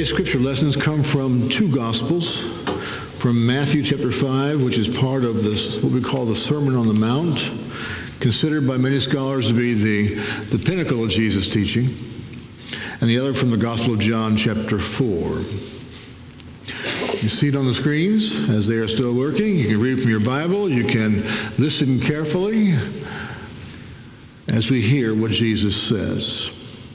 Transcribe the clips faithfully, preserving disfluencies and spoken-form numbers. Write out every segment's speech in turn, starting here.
Today's scripture lessons come from two Gospels, from Matthew chapter five, which is part of this, what we call the Sermon on the Mount, considered by many scholars to be the, the pinnacle of Jesus' teaching, and the other from the Gospel of John chapter four. You see it on the screens as they are still working. You can read from your Bible. You can listen carefully as we hear what Jesus says.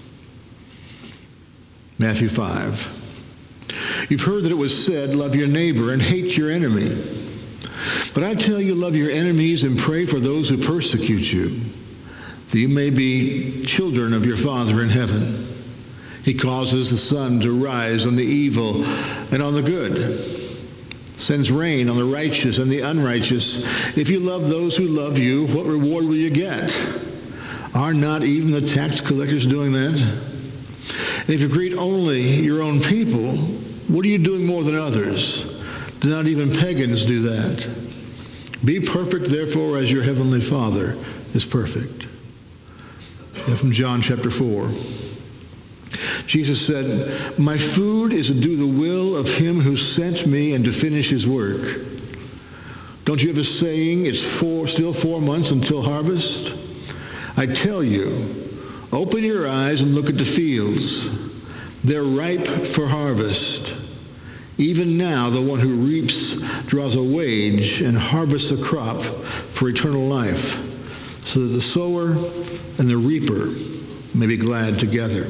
Matthew five. You've heard that it was said, love your neighbor and hate your enemy. But I tell you, love your enemies and pray for those who persecute you, that you may be children of your Father in heaven. He causes the sun to rise on the evil and on the good, sends rain on the righteous and the unrighteous. If you love those who love you, what reward will you get? Are not even the tax collectors doing that? And if you greet only your own people, what are you doing more than others? Do not even pagans do that? Be perfect, therefore, as your heavenly Father is perfect. And from John chapter four. Jesus said, my food is to do the will of him who sent me and to finish his work. Don't you have a saying, it's four, still four months until harvest? I tell you, open your eyes and look at the fields. They're ripe for harvest. Even now, the one who reaps draws a wage and harvests a crop for eternal life, so that the sower and the reaper may be glad together.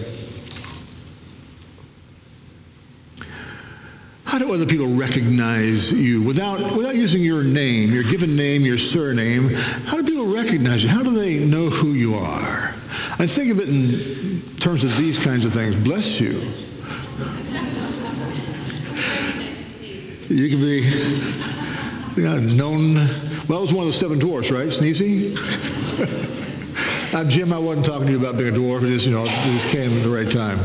How do other people recognize you without, without using your name, your given name, your surname? How do people recognize you? How do they know who you are? I think of it in terms of these kinds of things. Bless you. You can be yeah, known, well, it was one of the seven dwarfs, right, Sneezy? uh, Jim, I wasn't talking to you about being a dwarf. It just, you know, it just came at the right time.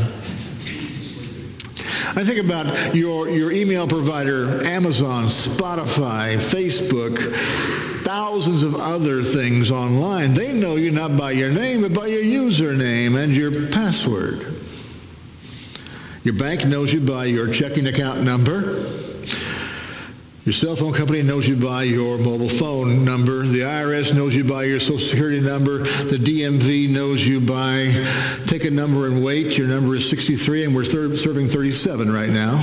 I think about your, your email provider, Amazon, Spotify, Facebook, thousands of other things online. They know you not by your name, but by your username and your password. Your bank knows you by your checking account number. Your cell phone company knows you by your mobile phone number. The I R S knows you by your Social Security number. The D M V knows you by, take a number and wait. Your number is sixty-three, and we're thir- serving thirty-seven right now.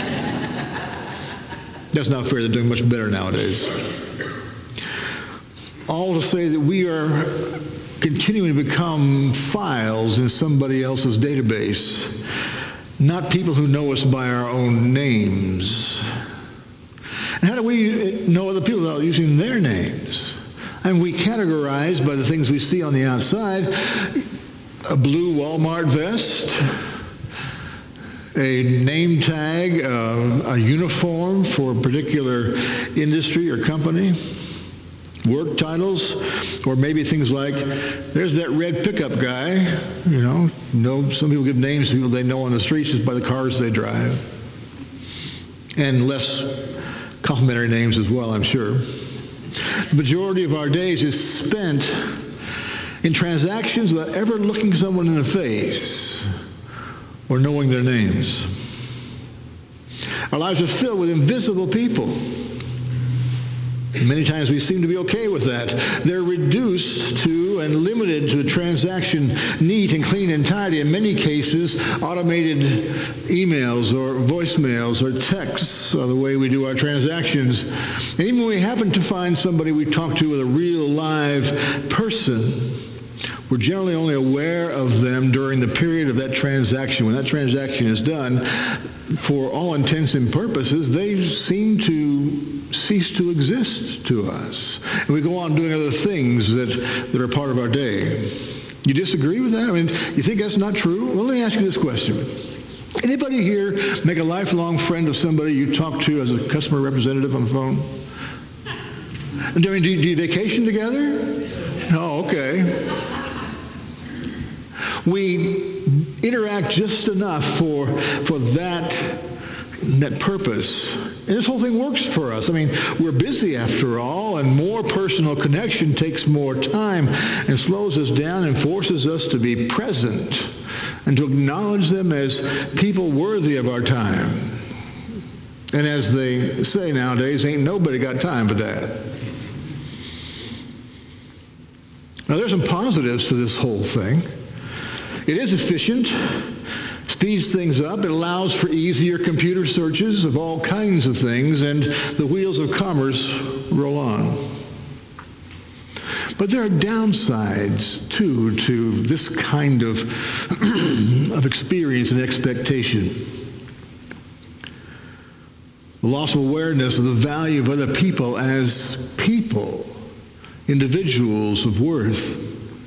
That's not fair. They're doing much better nowadays. All to say that we are continuing to become files in somebody else's database, not people who know us by our own names. And how do we know other people without using their names? And we categorize by the things we see on the outside: a blue Walmart vest, a name tag, uh, a uniform for a particular industry or company, work titles, or maybe things like, there's that red pickup guy. You know, know some people give names to people they know on the streets just by the cars they drive. And less complimentary names as well, I'm sure. The majority of our days is spent in transactions without ever looking someone in the face or knowing their names. Our lives are filled with invisible people. And many times we seem to be okay with that. They're reduced to and limited to a transaction neat and clean and tidy. In many cases, automated emails or voicemails or texts are the way we do our transactions. And even when we happen to find somebody we talk to with a real live person, we're generally only aware of them during the period of that transaction. When that transaction is done, for all intents and purposes, they seem to cease to exist to us. And we go on doing other things that, that are part of our day. You disagree with that? I mean, you think that's not true? Well, let me ask you this question. Anybody here make a lifelong friend of somebody you talk to as a customer representative on the phone? I mean, do you, do you vacation together? Oh, okay. We interact just enough for, for that, that purpose. And this whole thing works for us. I mean, we're busy after all, and more personal connection takes more time and slows us down and forces us to be present and to acknowledge them as people worthy of our time. And as they say nowadays, ain't nobody got time for that. Now, there's some positives to this whole thing. It is efficient, speeds things up. It allows for easier computer searches of all kinds of things, and the wheels of commerce roll on. But there are downsides, too, to this kind of, of experience and expectation. The loss of awareness of the value of other people as people, individuals of worth.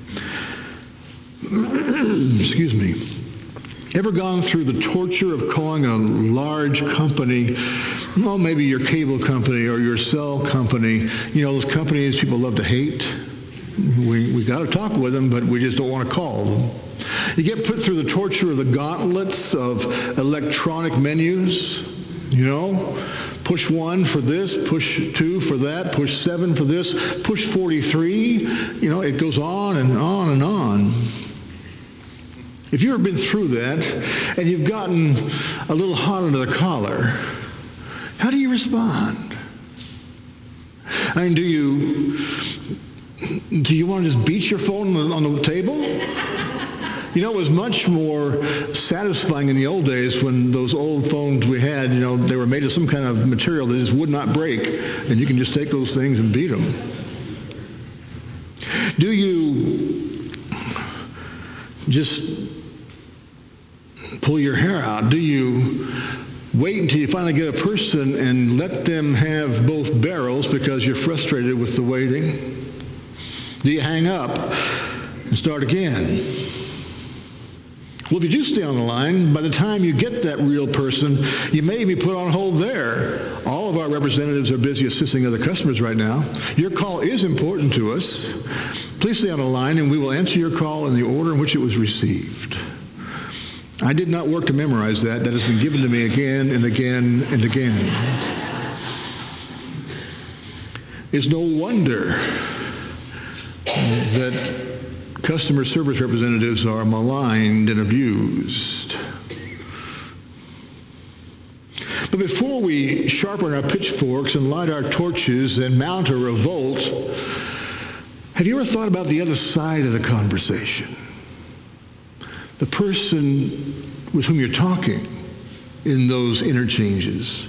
Excuse me. Ever gone through the torture of calling a large company, well, maybe your cable company or your cell company, you know, those companies people love to hate? We we got to talk with them, but we just don't want to call them. You get put through the torture of the gauntlets of electronic menus, you know, push one for this, push two for that, push seven for this, push forty-three. You know, it goes on and on and on. If you've ever been through that and you've gotten a little hot under the collar, how do you respond? I mean, do you do you want to just beat your phone on the, on the table? You know, it was much more satisfying in the old days when those old phones we had, you know, they were made of some kind of material that just would not break, and you can just take those things and beat them. Do you just pull your hair out? Do you wait until you finally get a person and let them have both barrels because you're frustrated with the waiting? Do you hang up and start again? Well, if you do stay on the line, by the time you get that real person, you may be put on hold there. All of our representatives are busy assisting other customers right now. Your call is important to us. Please stay on the line, and we will answer your call in the order in which it was received. I did not work to memorize that. That has been given to me again and again and again. It's no wonder that customer service representatives are maligned and abused. But before we sharpen our pitchforks and light our torches and mount a revolt, have you ever thought about the other side of the conversation? The person with whom you're talking in those interchanges.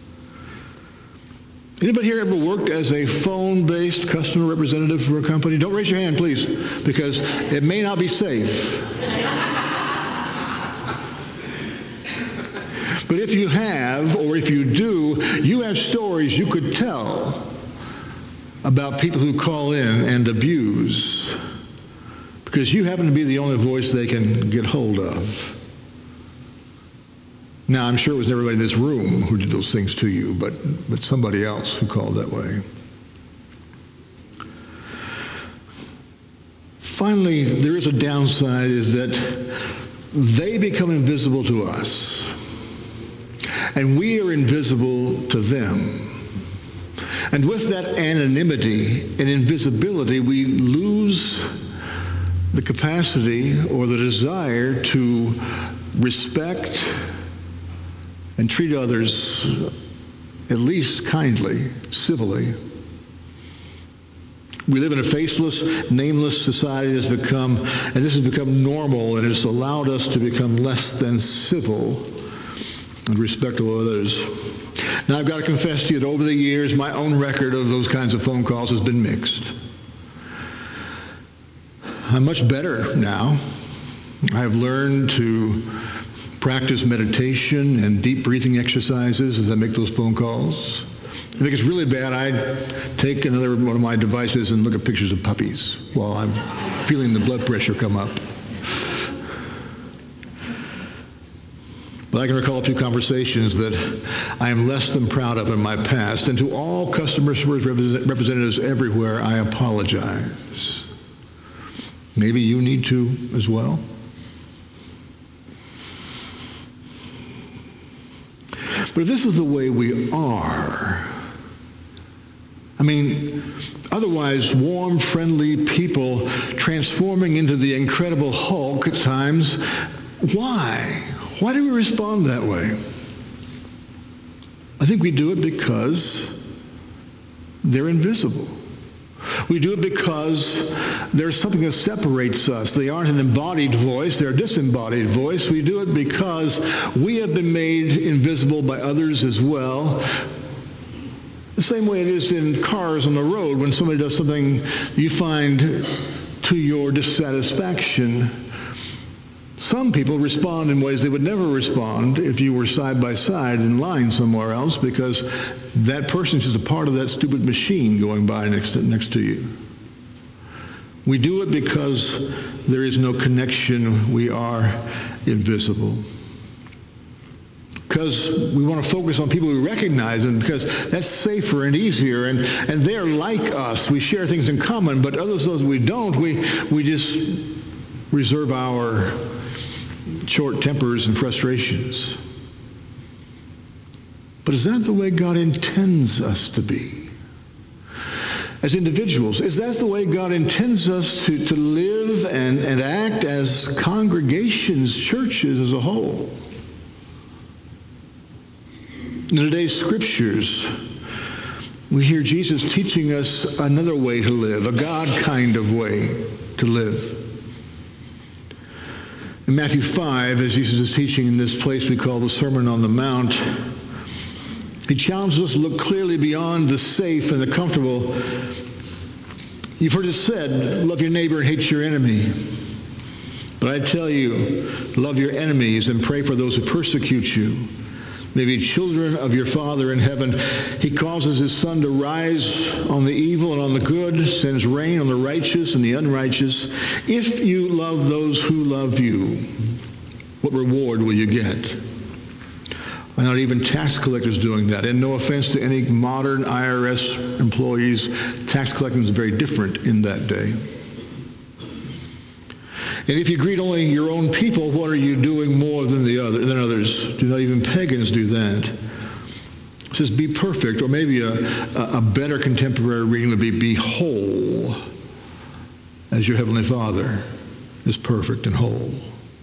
Anybody here ever worked as a phone-based customer representative for a company? Don't raise your hand, please, because it may not be safe. But if you have, or if you do, you have stories you could tell about people who call in and abuse because you happen to be the only voice they can get hold of. Now, I'm sure it wasn't everybody in this room who did those things to you, but, but somebody else who called that way. Finally, there is a downside, is that they become invisible to us, and we are invisible to them. And with that anonymity and invisibility, we lose the capacity or the desire to respect and treat others at least kindly, civilly. We live in a faceless, nameless society that's become, and this has become normal, and it's allowed us to become less than civil and respectful of others. Now, I've got to confess to you that over the years, my own record of those kinds of phone calls has been mixed. I'm much better now. I've learned to practice meditation and deep breathing exercises as I make those phone calls. If it gets really bad, I take another one of my devices and look at pictures of puppies while I'm feeling the blood pressure come up. But I can recall a few conversations that I am less than proud of in my past. And to all customer service representatives everywhere, I apologize. Maybe you need to as well. But if this is the way we are, I mean, otherwise warm, friendly people transforming into the Incredible Hulk at times, Why? Why do we respond that way? I think we do it because they're invisible. We do it because there's something that separates us. They aren't an embodied voice, they're a disembodied voice. We do it because we have been made invisible by others as well. The same way it is in cars on the road. When somebody does something you find to your dissatisfaction, some people respond in ways they would never respond if you were side by side in line somewhere else, because that person is just a part of that stupid machine going by next to, next to you. We do it because there is no connection. We are invisible. Because we want to focus on people we recognize, and because that's safer and easier, and, and they're like us. We share things in common, but others, those we don't, we, we just reserve our short tempers and frustrations. But is that the way God intends us to be? As individuals, is that the way God intends us to, to live and, and act as congregations, churches as a whole? In today's scriptures, we hear Jesus teaching us another way to live, a God kind of way to live. In Matthew five, as Jesus is teaching in this place we call the Sermon on the Mount, he challenges us to look clearly beyond the safe and the comfortable. You've heard it said, love your neighbor and hate your enemy. But I tell you, love your enemies and pray for those who persecute you. May be children of your Father in heaven. He causes his sun to rise on the evil and on the good, sends rain on the righteous and the unrighteous. If you love those who love you, what reward will you get? Are not even tax collectors doing that? And no offense to any modern I R S employees, tax collecting is very different in that day. And if you greet only your own people, what are you doing more than the other than others? Do not even pagans do that? It says, be perfect, or maybe a, a better contemporary reading would be, be whole, as your heavenly Father is perfect and whole.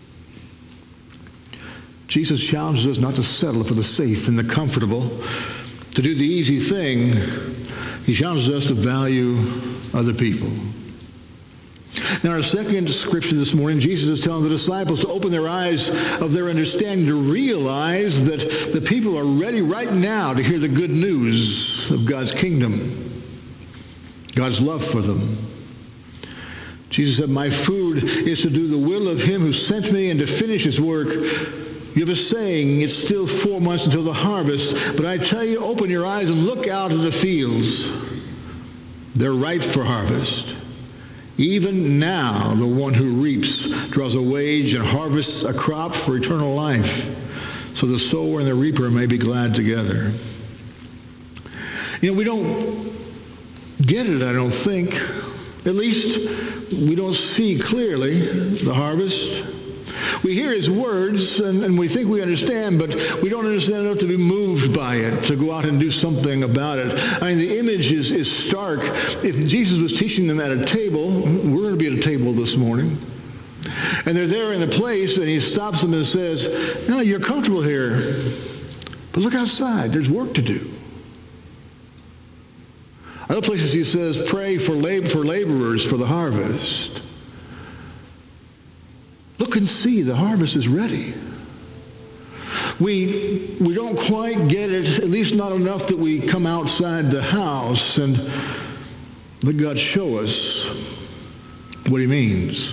Jesus challenges us not to settle for the safe and the comfortable, to do the easy thing. He challenges us to value other people. Now, our second scripture this morning, Jesus is telling the disciples to open their eyes of their understanding to realize that the people are ready right now to hear the good news of God's kingdom, God's love for them. Jesus said, my food is to do the will of him who sent me and to finish his work. You have a saying, it's still four months until the harvest, but I tell you, open your eyes and look out at the fields. They're ripe for harvest. Even now, the one who reaps draws a wage and harvests a crop for eternal life, so the sower and the reaper may be glad together. You know, we don't get it, I don't think. At least we don't see clearly the harvest. We hear his words, and, and we think we understand, but we don't understand enough to be moved by it, to go out and do something about it. I mean, the image is, is stark. If Jesus was teaching them at a table, we're going to be at a table this morning, and they're there in the place, and he stops them and says, no, you're comfortable here, but look outside. There's work to do. Other places he says, pray for, lab- for laborers for the harvest. Look and see, the harvest is ready. We, we don't quite get it, at least not enough that we come outside the house and let God show us what he means.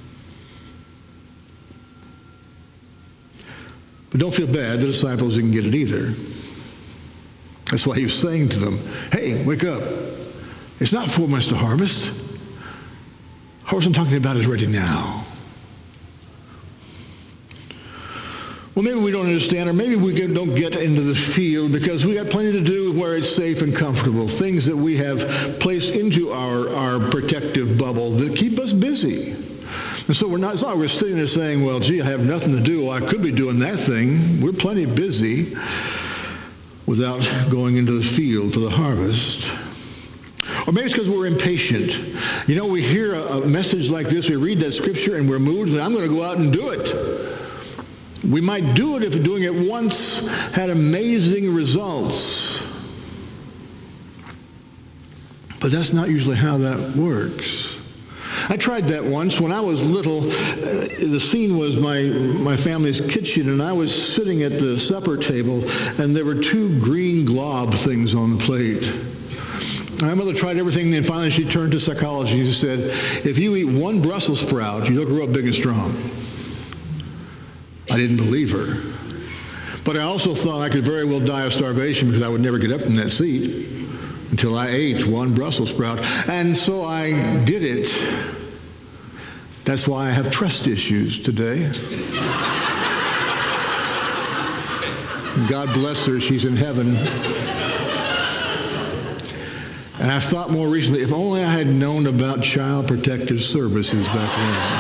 But don't feel bad, the disciples didn't get it either. That's why he was saying to them, hey, wake up. It's not four months to harvest. Harvest I'm talking about is ready now. Well, maybe we don't understand, or maybe we don't get into the field because we got plenty to do where it's safe and comfortable, things that we have placed into our, our protective bubble that keep us busy. And so we're not, it's not like we're sitting there saying, well, gee, I have nothing to do. Well, I could be doing that thing. We're plenty busy without going into the field for the harvest. Or maybe it's because we're impatient. You know, we hear a, a message like this, we read that scripture, and we're moved, and I'm going to go out and do it. We might do it if doing it once had amazing results. But that's not usually how that works. I tried that once when I was little. Uh, the scene was my, my family's kitchen, and I was sitting at the supper table, and there were two green glob things on the plate. My mother tried everything, and finally she turned to psychology and said, if you eat one Brussels sprout, you'll grow up big and strong. I didn't believe her. But I also thought I could very well die of starvation because I would never get up from that seat until I ate one Brussels sprout. And so I did it. That's why I have trust issues today. God bless her, she's in heaven. And I've thought more recently, if only I had known about Child Protective Services back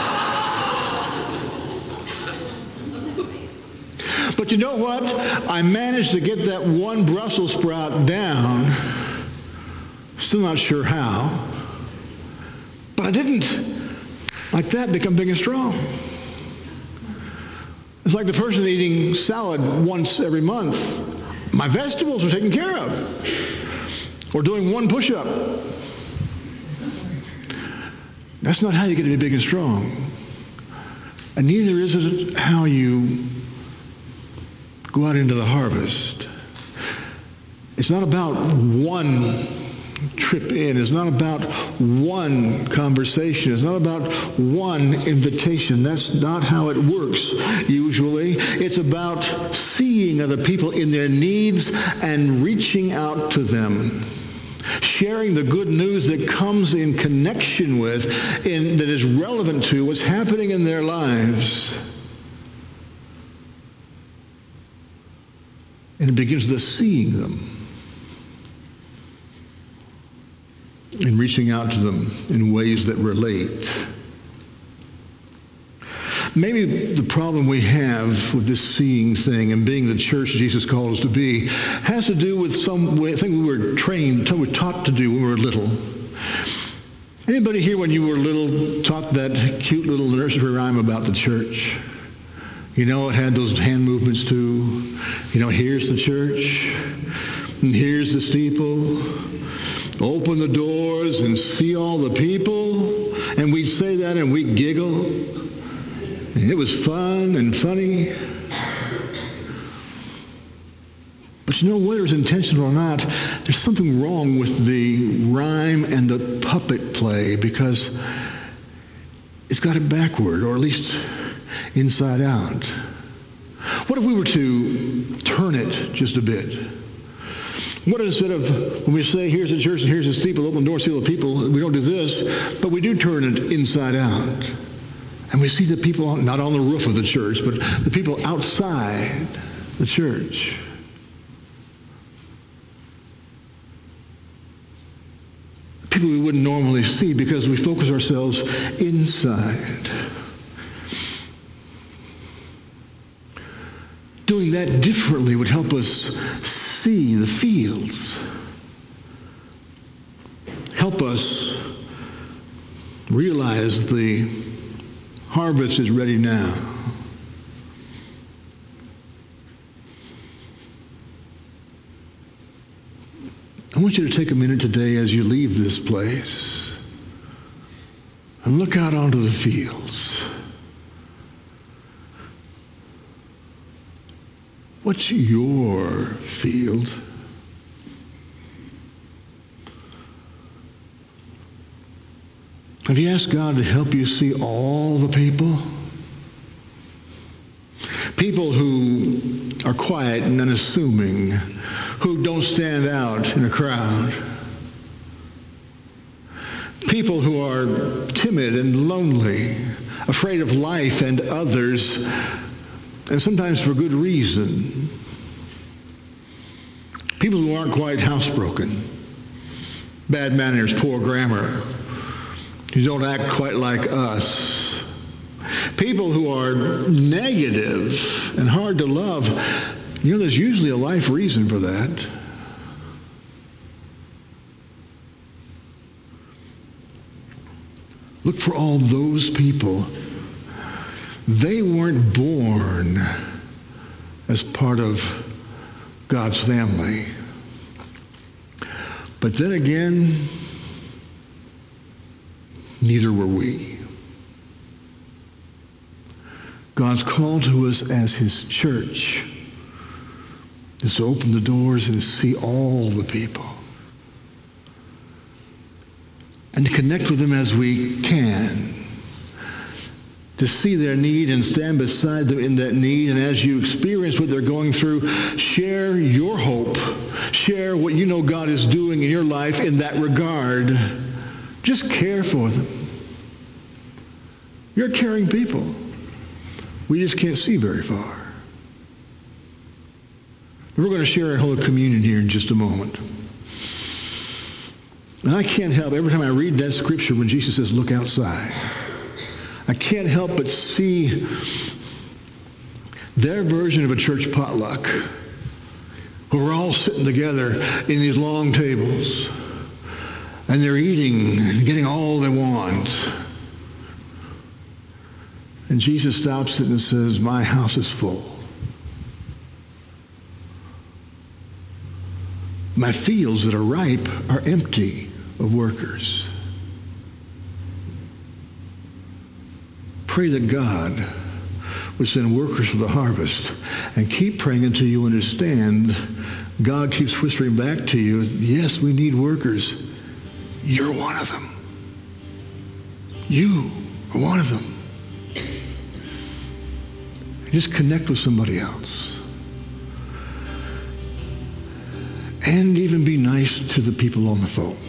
then. But you know what? I managed to get that one Brussels sprout down. Still not sure how. But I didn't, like that, become big and strong. It's like the person eating salad once every month. My vegetables are taken care of. Or doing one push-up. That's not how you get to be big and strong. And neither is it how you go out into the harvest. It's not about one trip in. It's not about one conversation. It's not about one invitation. That's not how it works usually. It's about seeing other people in their needs and reaching out to them. Sharing the good news that comes in connection with, in, that is relevant to what's happening in their lives. And it begins with seeing them and reaching out to them in ways that relate. Maybe the problem we have with this seeing thing and being the church Jesus called us to be has to do with some thing we were trained, we were taught to do when we were little. Anybody here when you were little taught that cute little nursery rhyme about the church? You know, it had those hand movements too. You know, here's the church, and here's the steeple. Open the doors and see all the people. And we'd say that and we'd giggle. And it was fun and funny. But you know, whether it's intentional or not, there's something wrong with the rhyme and the puppet play because it's got it backward, or at least inside out. What if we were to turn it just a bit? What instead of, when we say, here's the church and here's the steeple, open the door, see all the people, we don't do this, but we do turn it inside out. And we see the people, not on the roof of the church, but the people outside the church. People we wouldn't normally see because we focus ourselves inside. Doing that differently would help us see the fields. Help us realize the harvest is ready now. I want you to take a minute today as you leave this place and look out onto the fields. What's your field? Have you asked God to help you see all the people? People who are quiet and unassuming, who don't stand out in a crowd. People who are timid and lonely, afraid of life and others, and sometimes for good reason. People who aren't quite housebroken, bad manners, poor grammar, who don't act quite like us. People who are negative and hard to love. You know, there's usually a life reason for that. Look for all those people They weren't born as part of God's family. But then again, neither were we. God's call to us as his church is to open the doors and see all the people and to connect with them as we can, to see their need and stand beside them in that need. And as you experience what they're going through, share your hope. Share what you know God is doing in your life in that regard. Just care for them. You're caring people. We just can't see very far. We're going to share our Holy Communion here in just a moment. And I can't help, every time I read that scripture when Jesus says, look outside, I can't help but see their version of a church potluck, where we're all sitting together in these long tables, and they're eating and getting all they want. And Jesus stops it and says, my house is full. My fields that are ripe are empty of workers. Pray that God would send workers for the harvest, and keep praying until you understand God keeps whispering back to you, yes, we need workers. You're one of them. You are one of them. Just connect with somebody else. And even be nice to the people on the phone.